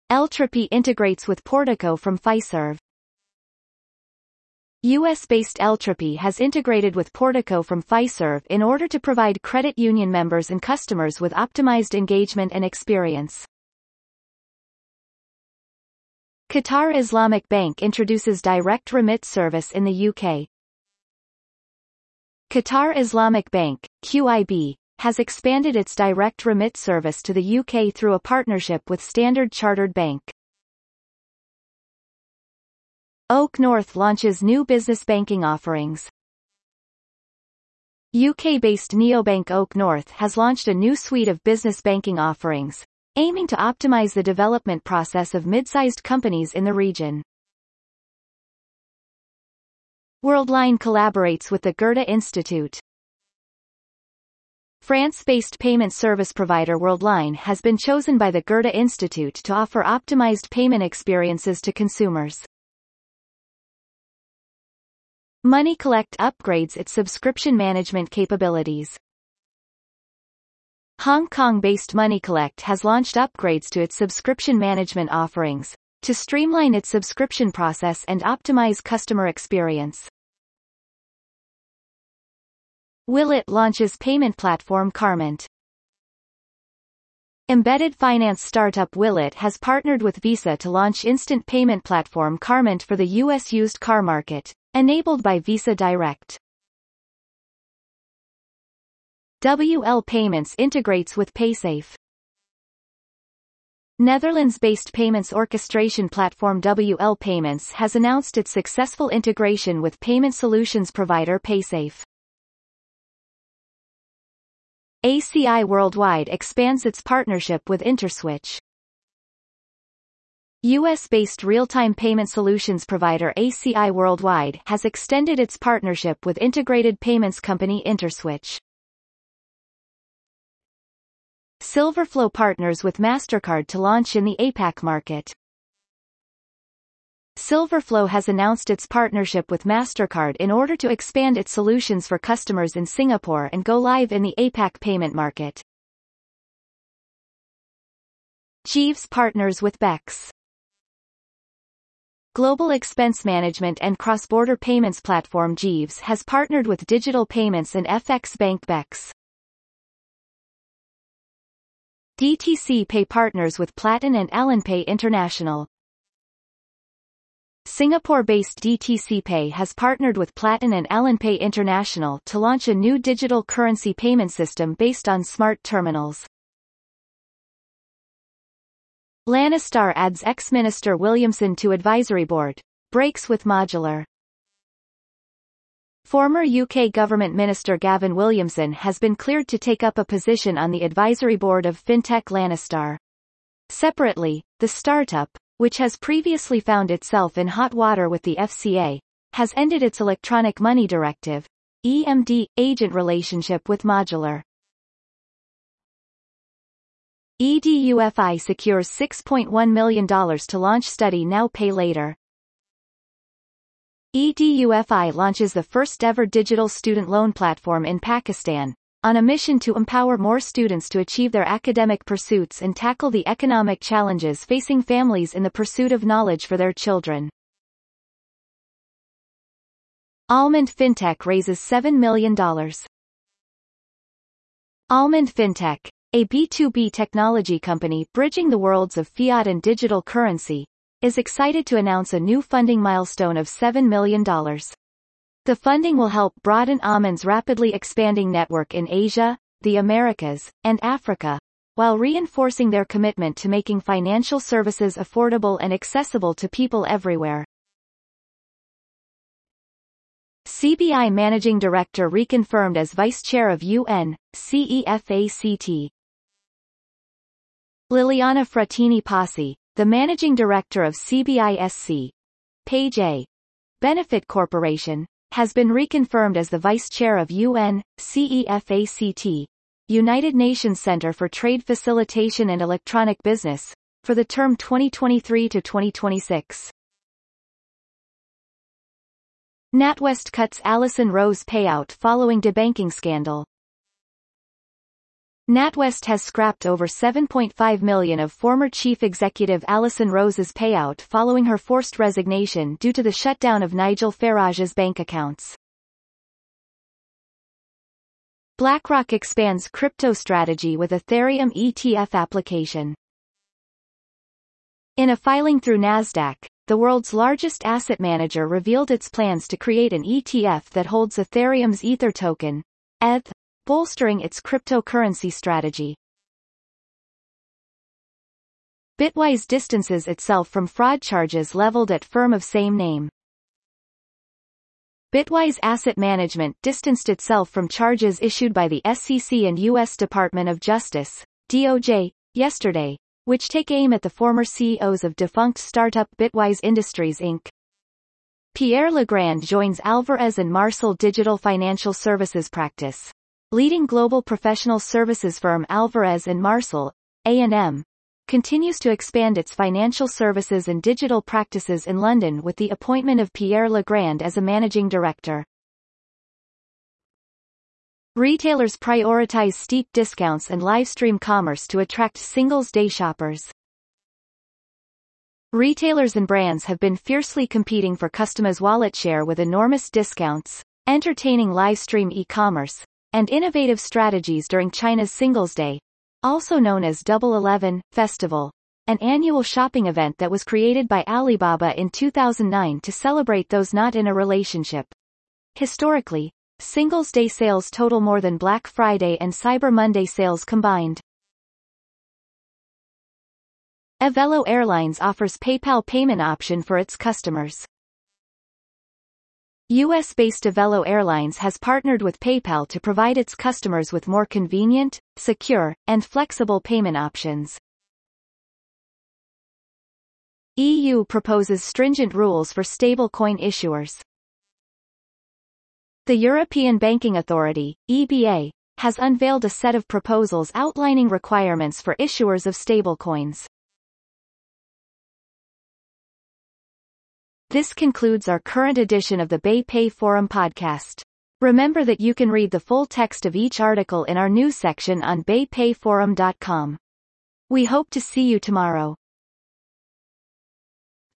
L-Tripy integrates with Portico from Fiserv. US-based L-Tripy has integrated with Portico from Fiserv in order to provide credit union members and customers with optimized engagement and experience. Qatar Islamic Bank introduces direct remit service in the UK. Qatar Islamic Bank, QIB, has expanded its direct remit service to the UK through a partnership with Standard Chartered Bank. Oak North launches new business banking offerings. UK-based neobank Oak North has launched a new suite of business banking offerings, aiming to optimize the development process of mid-sized companies in the region. Worldline collaborates with the Goethe Institute. France-based payment service provider Worldline has been chosen by the Goethe Institute to offer optimized payment experiences to consumers. Money Collect upgrades its subscription management capabilities. Hong Kong-based Money Collect has launched upgrades to its subscription management offerings, to streamline its subscription process and optimize customer experience. Willet launches payment platform Carmint. Embedded finance startup Willet has partnered with Visa to launch instant payment platform Carmint for the U.S. used car market, enabled by Visa Direct. WL Payments integrates with Paysafe. Netherlands-based payments orchestration platform WL Payments has announced its successful integration with payment solutions provider Paysafe. ACI Worldwide expands its partnership with Interswitch. US-based real-time payment solutions provider ACI Worldwide has extended its partnership with integrated payments company Interswitch. Silverflow partners with MasterCard to launch in the APAC market. Silverflow has announced its partnership with MasterCard in order to expand its solutions for customers in Singapore and go live in the APAC payment market. Jeeves partners with Bex. Global expense management and cross-border payments platform Jeeves has partnered with digital payments and FX bank Bex. DTC Pay partners with Platin and AllenPay International. Singapore-based DTC Pay has partnered with Platin and AllenPay International to launch a new digital currency payment system based on smart terminals. Lannistar adds ex-Minister Williamson to advisory board, breaks with Modular. Former UK Government Minister Gavin Williamson has been cleared to take up a position on the advisory board of fintech Lannistar. Separately, the startup, which has previously found itself in hot water with the FCA, has ended its electronic money directive, EMD, agent relationship with Modular. EDUFI secures $6.1 million to launch Study Now Pay Later. EDUFI launches the first-ever digital student loan platform in Pakistan, on a mission to empower more students to achieve their academic pursuits and tackle the economic challenges facing families in the pursuit of knowledge for their children. Almond Fintech raises $7 million. Almond Fintech, a B2B technology company bridging the worlds of fiat and digital currency, is excited to announce a new funding milestone of $7 million. The funding will help broaden Almond's rapidly expanding network in Asia, the Americas, and Africa, while reinforcing their commitment to making financial services affordable and accessible to people everywhere. CBI Managing Director reconfirmed as Vice Chair of UN, CEFACT. Liliana Frattini Passi, the Managing Director of CBISC, Page A. Benefit Corporation, has been reconfirmed as the Vice Chair of UN, CEFACT, United Nations Center for Trade Facilitation and Electronic Business, for the term 2023 to 2026. NatWest cuts Alison Rose payout following debanking scandal. NatWest has scrapped over $7.5 million of former chief executive Alison Rose's payout following her forced resignation due to the shutdown of Nigel Farage's bank accounts. BlackRock expands crypto strategy with Ethereum ETF application. In a filing through Nasdaq, the world's largest asset manager revealed its plans to create an ETF that holds Ethereum's Ether token, ETH, bolstering its cryptocurrency strategy. Bitwise distances itself from fraud charges leveled at firm of same name. Bitwise Asset Management distanced itself from charges issued by the SEC and U.S. Department of Justice, DOJ, yesterday, which take aim at the former CEOs of defunct startup Bitwise Industries Inc. Pierre Legrand joins Alvarez & Marsal Digital Financial Services practice. Leading global professional services firm Alvarez & Marsal, A&M, continues to expand its financial services and digital practices in London with the appointment of Pierre Legrand as a managing director. Retailers prioritize steep discounts and live-stream commerce to attract Singles' Day shoppers. Retailers and brands have been fiercely competing for customers' wallet share with enormous discounts, entertaining live-stream e-commerce, and innovative strategies during China's Singles' Day, also known as Double 11 Festival, an annual shopping event that was created by Alibaba in 2009 to celebrate those not in a relationship. Historically, Singles' Day sales total more than Black Friday and Cyber Monday sales combined. Avelo Airlines offers PayPal payment option for its customers. U.S.-based Avelo Airlines has partnered with PayPal to provide its customers with more convenient, secure, and flexible payment options. EU proposes stringent rules for stablecoin issuers. The European Banking Authority, EBA, has unveiled a set of proposals outlining requirements for issuers of stablecoins. This concludes our current edition of the BayPay Forum podcast. Remember that you can read the full text of each article in our news section on baypayforum.com. We hope to see you tomorrow.